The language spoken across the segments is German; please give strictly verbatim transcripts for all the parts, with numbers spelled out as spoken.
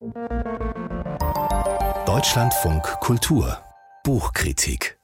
Deutschlandfunk Kultur Buchkritik.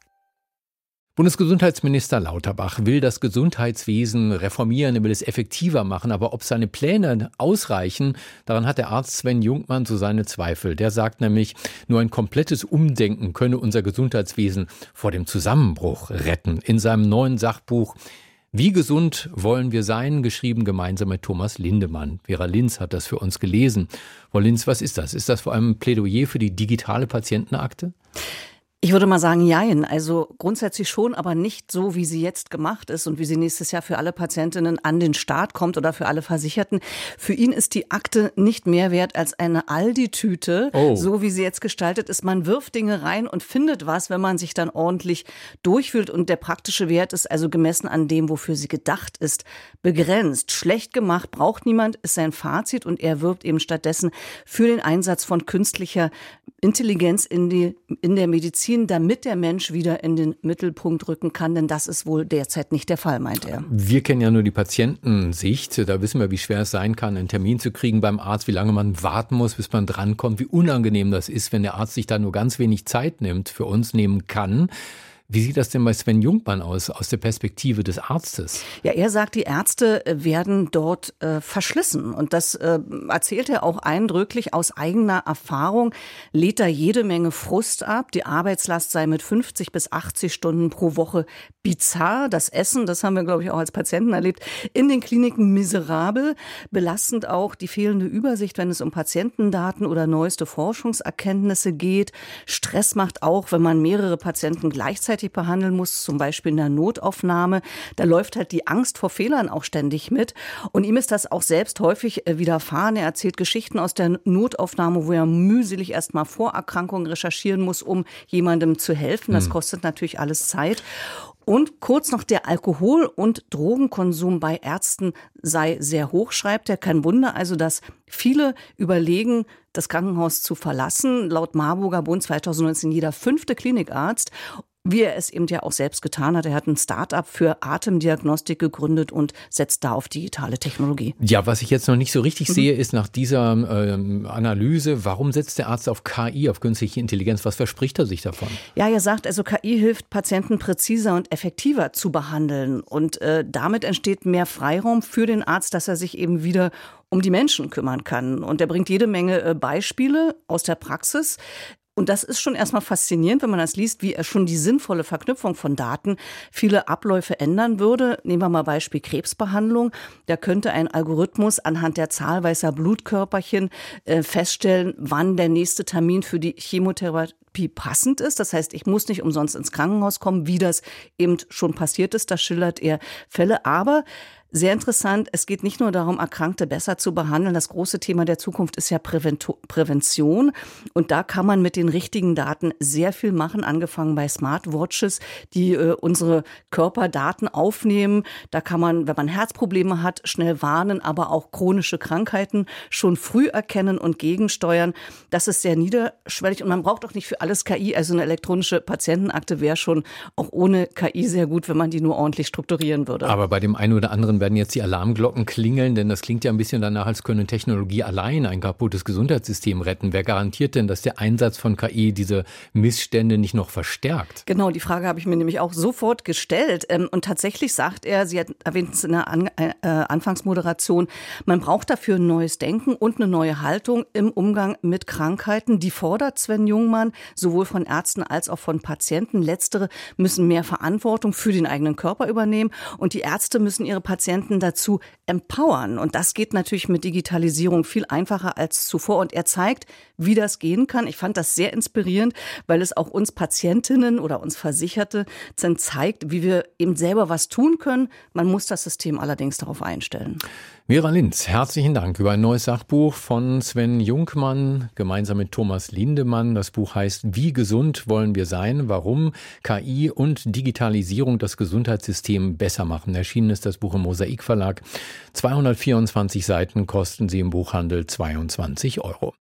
Bundesgesundheitsminister Lauterbach will das Gesundheitswesen reformieren, er will es effektiver machen. Aber ob seine Pläne ausreichen, daran hat der Arzt Sven Jungmann so seine Zweifel. Der sagt nämlich, nur ein komplettes Umdenken könne unser Gesundheitswesen vor dem Zusammenbruch retten. In seinem neuen Sachbuch Wie gesund wollen wir sein?, geschrieben gemeinsam mit Thomas Lindemann. Vera Linz hat das für uns gelesen. Frau Linz, was ist das? Ist das vor allem ein Plädoyer für die digitale Patientenakte? Ich würde mal sagen, jein. Also grundsätzlich schon, aber nicht so, wie sie jetzt gemacht ist und wie sie nächstes Jahr für alle Patientinnen an den Start kommt oder für alle Versicherten. Für ihn ist die Akte nicht mehr wert als eine Aldi-Tüte, oh. so wie sie jetzt gestaltet ist. Man wirft Dinge rein und findet was, wenn man sich dann ordentlich durchfühlt. Und der praktische Wert ist also gemessen an dem, wofür sie gedacht ist, begrenzt. Schlecht gemacht, braucht niemand, ist sein Fazit. Und er wirbt eben stattdessen für den Einsatz von künstlicher Intelligenz in, die, in der Medizin, damit der Mensch wieder in den Mittelpunkt rücken kann, denn das ist wohl derzeit nicht der Fall, meint er. Wir kennen ja nur die Patientensicht, da wissen wir, wie schwer es sein kann, einen Termin zu kriegen beim Arzt, wie lange man warten muss, bis man drankommt, wie unangenehm das ist, wenn der Arzt sich da nur ganz wenig Zeit nimmt, für uns nehmen kann. Wie sieht das denn bei Sven Jungmann aus, aus der Perspektive des Arztes? Ja, er sagt, die Ärzte werden dort äh, verschlissen. Und das äh, erzählt er auch eindrücklich aus eigener Erfahrung, lädt da jede Menge Frust ab. Die Arbeitslast sei mit fünfzig bis achtzig Stunden pro Woche bizarr. Das Essen, das haben wir, glaube ich, auch als Patienten erlebt, in den Kliniken miserabel. Belastend auch die fehlende Übersicht, wenn es um Patientendaten oder neueste Forschungserkenntnisse geht. Stress macht auch, wenn man mehrere Patienten gleichzeitig behandeln muss, zum Beispiel in der Notaufnahme. Da läuft halt die Angst vor Fehlern auch ständig mit. Und ihm ist das auch selbst häufig widerfahren. Er erzählt Geschichten aus der Notaufnahme, wo er mühselig erst mal Vorerkrankungen recherchieren muss, um jemandem zu helfen. Das kostet natürlich alles Zeit. Und kurz noch, der Alkohol- und Drogenkonsum bei Ärzten sei sehr hoch, schreibt er. Kein Wunder also, dass viele überlegen, das Krankenhaus zu verlassen. Laut Marburger Bund zweitausendneunzehn jeder fünfte Klinikarzt. Wie er es eben ja auch selbst getan hat. Er hat ein Start-up für Atemdiagnostik gegründet und setzt da auf digitale Technologie. Ja, was ich jetzt noch nicht so richtig mhm. sehe, ist nach dieser ähm, Analyse, warum setzt der Arzt auf K I, auf künstliche Intelligenz? Was verspricht er sich davon? Ja, er sagt, also K I hilft Patienten präziser und effektiver zu behandeln. Und äh, damit entsteht mehr Freiraum für den Arzt, dass er sich eben wieder um die Menschen kümmern kann. Und er bringt jede Menge äh, Beispiele aus der Praxis. Und das ist schon erstmal faszinierend, wenn man das liest, wie er schon die sinnvolle Verknüpfung von Daten viele Abläufe ändern würde. Nehmen wir mal Beispiel Krebsbehandlung. Da könnte ein Algorithmus anhand der Zahl weißer Blutkörperchen äh, feststellen, wann der nächste Termin für die Chemotherapie passend ist. Das heißt, ich muss nicht umsonst ins Krankenhaus kommen, wie das eben schon passiert ist. Da schildert er Fälle. Aber sehr interessant, es geht nicht nur darum, Erkrankte besser zu behandeln. Das große Thema der Zukunft ist ja Prävento- Prävention. Und da kann man mit den richtigen Daten sehr viel machen, angefangen bei Smartwatches, die äh, unsere Körperdaten aufnehmen. Da kann man, wenn man Herzprobleme hat, schnell warnen, aber auch chronische Krankheiten schon früh erkennen und gegensteuern. Das ist sehr niederschwellig und man braucht auch nicht für alles K I. Also eine elektronische Patientenakte wäre schon auch ohne K I sehr gut, wenn man die nur ordentlich strukturieren würde. Aber bei dem einen oder anderen werden jetzt die Alarmglocken klingeln, denn das klingt ja ein bisschen danach, als könne Technologie allein ein kaputtes Gesundheitssystem retten. Wer garantiert denn, dass der Einsatz von K I diese Missstände nicht noch verstärkt? Genau, die Frage habe ich mir nämlich auch sofort gestellt. Und tatsächlich sagt er, sie hat erwähnt es in der An- äh, Anfangsmoderation, man braucht dafür ein neues Denken und eine neue Haltung im Umgang mit Krankheiten. Die fordert Sven Jungmann sowohl von Ärzten als auch von Patienten. Letztere müssen mehr Verantwortung für den eigenen Körper übernehmen und die Ärzte müssen ihre Patienten dazu empowern. Und das geht natürlich mit Digitalisierung viel einfacher als zuvor. Und er zeigt, wie das gehen kann. Ich fand das sehr inspirierend, weil es auch uns Patientinnen oder uns Versicherte dann zeigt, wie wir eben selber was tun können. Man muss das System allerdings darauf einstellen. Vera Linz, herzlichen Dank über ein neues Sachbuch von Sven Jungmann, gemeinsam mit Thomas Lindemann. Das Buch heißt Wie gesund wollen wir sein? Warum K I und Digitalisierung das Gesundheitssystem besser machen. Erschienen ist das Buch im Mosaik Verlag. zweihundertvierundzwanzig Seiten kosten sie im Buchhandel zweiundzwanzig Euro.